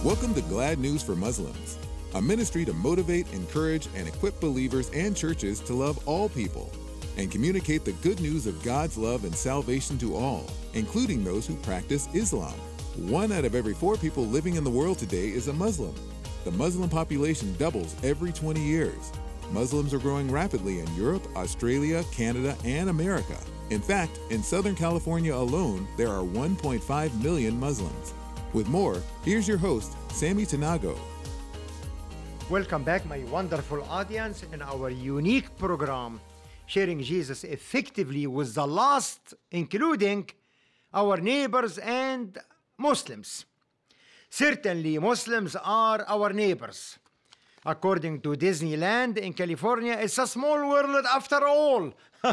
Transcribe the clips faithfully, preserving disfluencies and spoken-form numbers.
Welcome to Glad News for Muslims, a ministry to motivate, encourage, and equip believers and churches to love all people and communicate the good news of God's love and salvation to all, including those who practice Islam. One out of every four people living in the world today is a Muslim. The Muslim population doubles every twenty years. Muslims are growing rapidly in Europe, Australia, Canada, and America. In fact, in Southern California alone, there are one point five million Muslims. With more, here's your host, Sammy Tanago. Welcome back, my wonderful audience, in our unique program, Sharing Jesus Effectively with the Lost, including our neighbors and Muslims. Certainly, Muslims are our neighbors. According to Disneyland in California, it's a small world after all.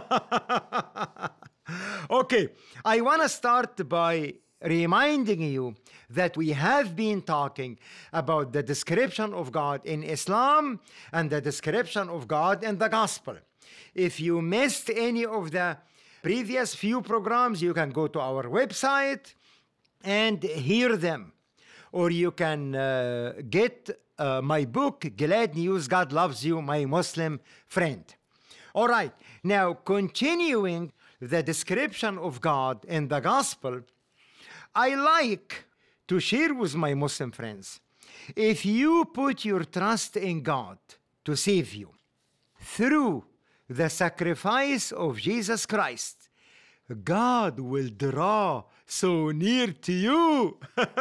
Okay, I want to start by reminding you that we have been talking about the description of God in Islam and the description of God in the Gospel. If you missed any of the previous few programs, you can go to our website and hear them. Or you can uh, get uh, my book, Glad News, God Loves You, My Muslim Friend. All right, now continuing the description of God in the Gospel, I like to share with my Muslim friends, if you put your trust in God to save you through the sacrifice of Jesus Christ, God will draw so near to you.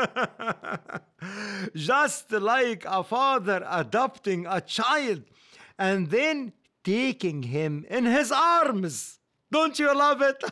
Just like a father adopting a child and then taking him in his arms. Don't you love it?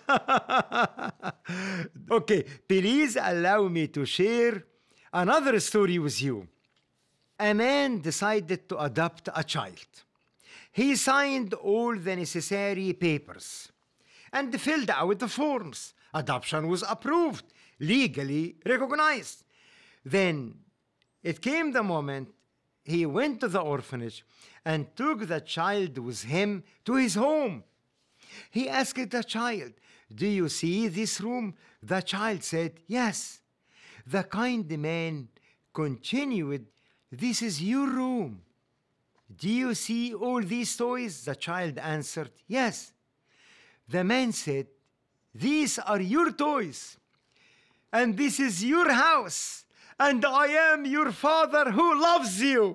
Okay, please allow me to share another story with you. A man decided to adopt a child. He signed all the necessary papers and filled out the forms. Adoption was approved, legally recognized. Then it came the moment he went to the orphanage and took the child with him to his home. He asked the child, "Do you see this room?" The child said, "Yes." The kind man continued, "This is your room. Do you see all these toys?" The child answered, "Yes." The man said, "These are your toys, and this is your house, and I am your father who loves you."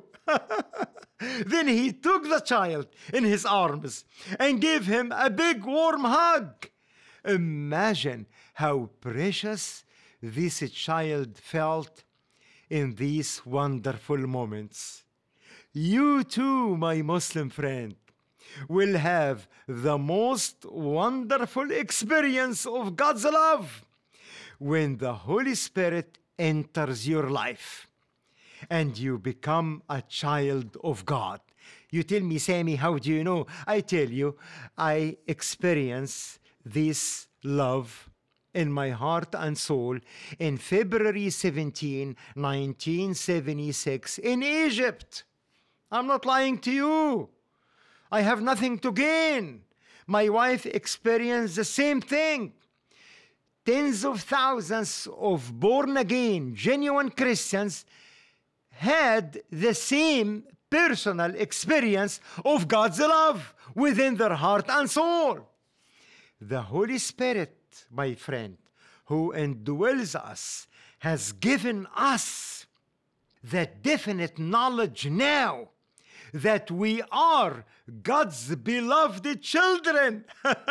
Then he took the child in his arms and gave him a big warm hug. Imagine how precious this child felt in these wonderful moments. You too, my Muslim friend, will have the most wonderful experience of God's love when the Holy Spirit enters your life and you become a child of God. You tell me, Sammy, how do you know? I tell you, I experience this love in my heart and soul in February seventeenth, nineteen seventy-six in Egypt. I'm not lying to you. I have nothing to gain. My wife experienced the same thing. Tens of thousands of born-again, genuine Christians had the same personal experience of God's love within their heart and soul. The Holy Spirit, my friend, who indwells us, has given us the definite knowledge now that we are God's beloved children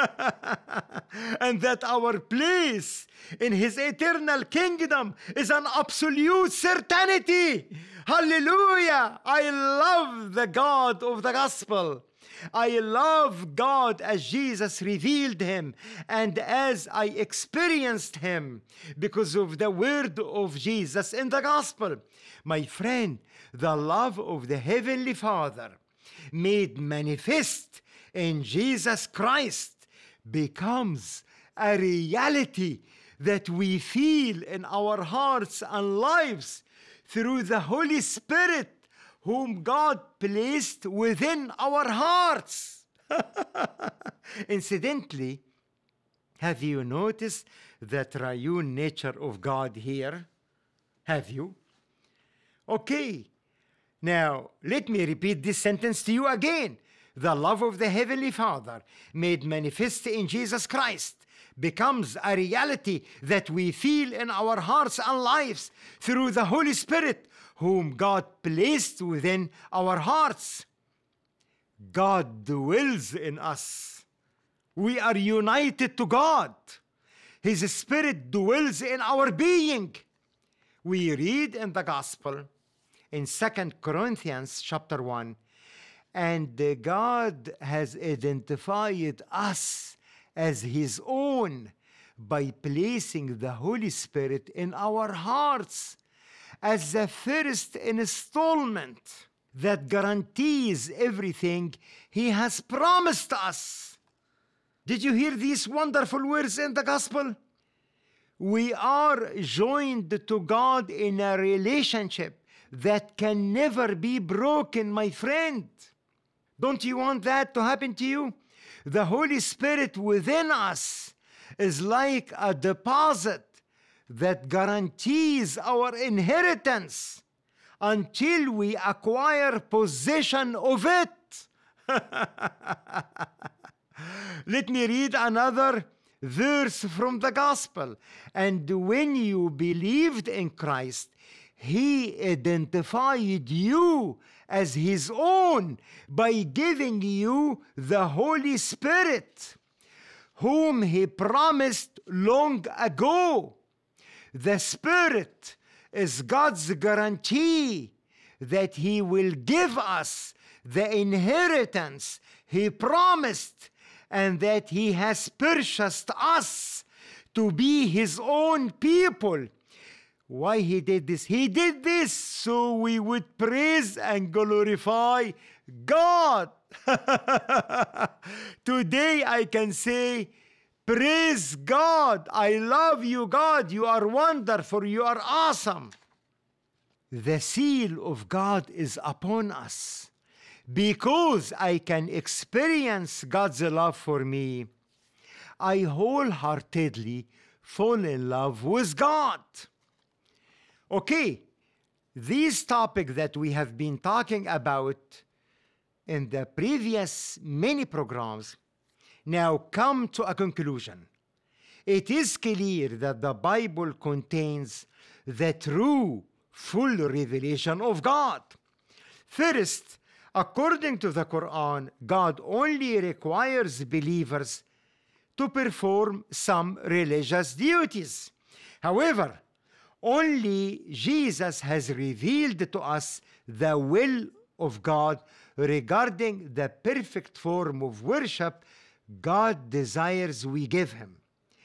and that our place in His eternal kingdom is an absolute certainty. Hallelujah! I love the God of the gospel. I love God as Jesus revealed Him and as I experienced Him because of the word of Jesus in the gospel. My friend, the love of the Heavenly Father made manifest in Jesus Christ becomes a reality that we feel in our hearts and lives through the Holy Spirit whom God placed within our hearts. Incidentally, have you noticed the triune nature of God here? Have you? Okay. Now, let me repeat this sentence to you again. The love of the Heavenly Father, made manifest in Jesus Christ, becomes a reality that we feel in our hearts and lives through the Holy Spirit, whom God placed within our hearts. God dwells in us. We are united to God. His Spirit dwells in our being. We read in the Gospel in Second Corinthians chapter one, and God has identified us as His own by placing the Holy Spirit in our hearts as the first installment that guarantees everything He has promised us. Did you hear these wonderful words in the Gospel? We are joined to God in a relationship that can never be broken, my friend. Don't you want that to happen to you? The Holy Spirit within us is like a deposit that guarantees our inheritance until we acquire possession of it. Let me read another verse from the Gospel. And when you believed in Christ, He identified you as His own by giving you the Holy Spirit, whom He promised long ago. The Spirit is God's guarantee that He will give us the inheritance He promised and that He has purchased us to be His own people. Why He did this? He did this so we would praise and glorify God. Today I can say, praise God. I love you, God. You are wonderful. You are awesome. The seal of God is upon us. Because I can experience God's love for me, I wholeheartedly fall in love with God. Okay, this topic that we have been talking about in the previous many programs now come to a conclusion. It is clear that the Bible contains the true, full revelation of God. First, according to the Quran, God only requires believers to perform some religious duties. However, only Jesus has revealed to us the will of God regarding the perfect form of worship God desires we give Him.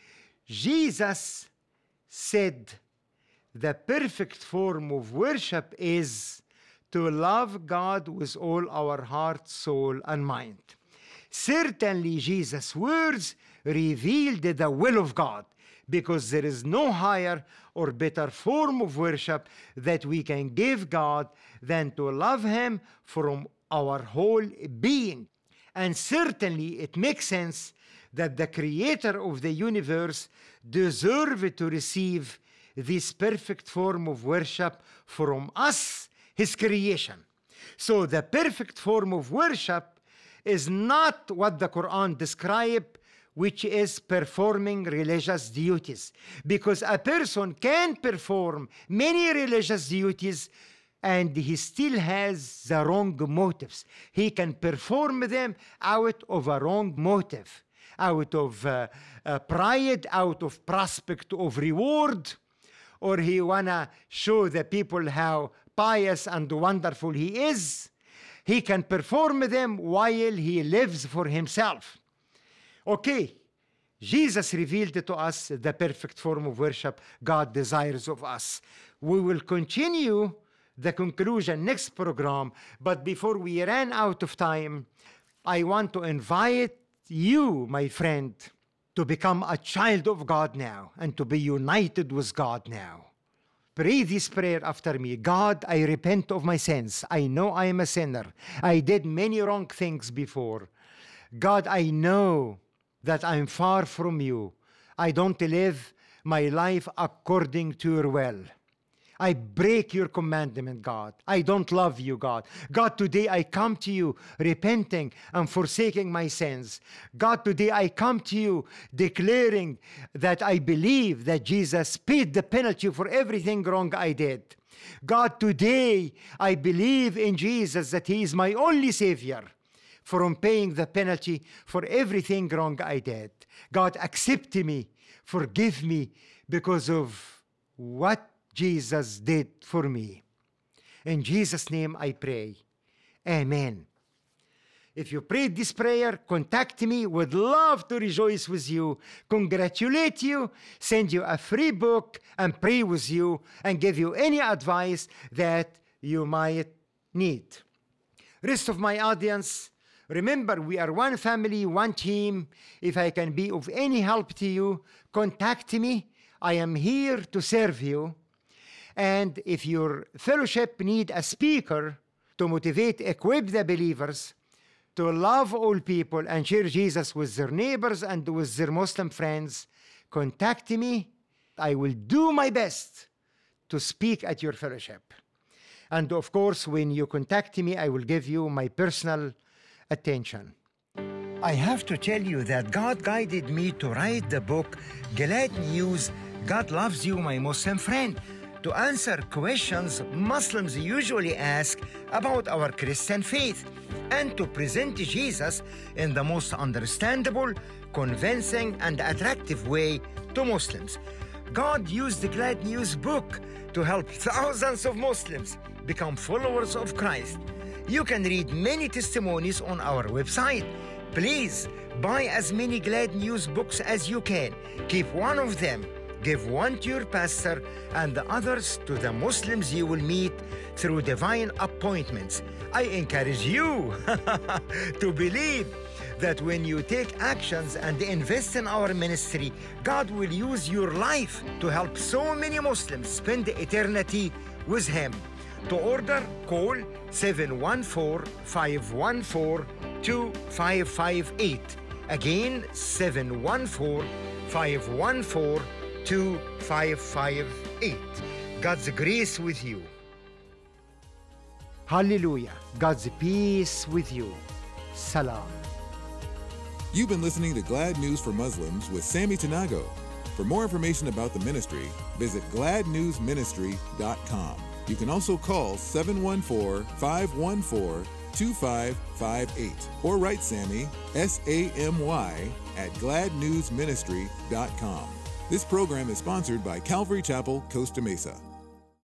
Jesus said the perfect form of worship is to love God with all our heart, soul, and mind. Certainly, Jesus' words revealed the will of God, because there is no higher or better form of worship that we can give God than to love Him from our whole being. And certainly it makes sense that the Creator of the universe deserves to receive this perfect form of worship from us, His creation. So the perfect form of worship is not what the Quran describes, which is performing religious duties. Because a person can perform many religious duties and he still has the wrong motives. He can perform them out of a wrong motive, out of uh, uh, pride, out of prospect of reward, or he wanna show the people how pious and wonderful he is. He can perform them while he lives for himself. Okay, Jesus revealed to us the perfect form of worship God desires of us. We will continue the conclusion next program, but before we run out of time, I want to invite you, my friend, to become a child of God now and to be united with God now. Pray this prayer after me. God, I repent of my sins. I know I am a sinner. I did many wrong things before. God, I know that I'm far from you. I don't live my life according to your will. I break your commandment, God. I don't love you, God. God, today I come to you repenting and forsaking my sins. God, today I come to you declaring that I believe that Jesus paid the penalty for everything wrong I did. God, today I believe in Jesus that He is my only Savior from paying the penalty for everything wrong I did. God, accept me, forgive me because of what Jesus did for me. In Jesus' name I pray. Amen. If you prayed this prayer, contact me. Would love to rejoice with you, congratulate you, send you a free book, and pray with you, and give you any advice that you might need. Rest of my audience, remember, we are one family, one team. If I can be of any help to you, contact me. I am here to serve you. And if your fellowship need a speaker to motivate, equip the believers to love all people and share Jesus with their neighbors and with their Muslim friends, contact me. I will do my best to speak at your fellowship. And of course, when you contact me, I will give you my personal attention. I have to tell you that God guided me to write the book, Glad News, God Loves You, My Muslim Friend, to answer questions Muslims usually ask about our Christian faith and to present Jesus in the most understandable, convincing, and attractive way to Muslims. God used the Glad News book to help thousands of Muslims become followers of Christ. You can read many testimonies on our website. Please buy as many Glad News books as you can. Keep one of them. Give one to your pastor and the others to the Muslims you will meet through divine appointments. I encourage you to believe that when you take actions and invest in our ministry, God will use your life to help so many Muslims spend eternity with Him. To order, call seven one four, five one four, two five five eight. Again, seven one four, five one four, two five five eight. God's grace with you. Hallelujah. God's peace with you. Salam. You've been listening to Glad News for Muslims with Sammy Tanago. For more information about the ministry, visit glad news ministry dot com. You can also call seven one four, five one four, two five five eight or write Sammy, S A M Y, at glad news ministry dot com. This program is sponsored by Calvary Chapel, Costa Mesa.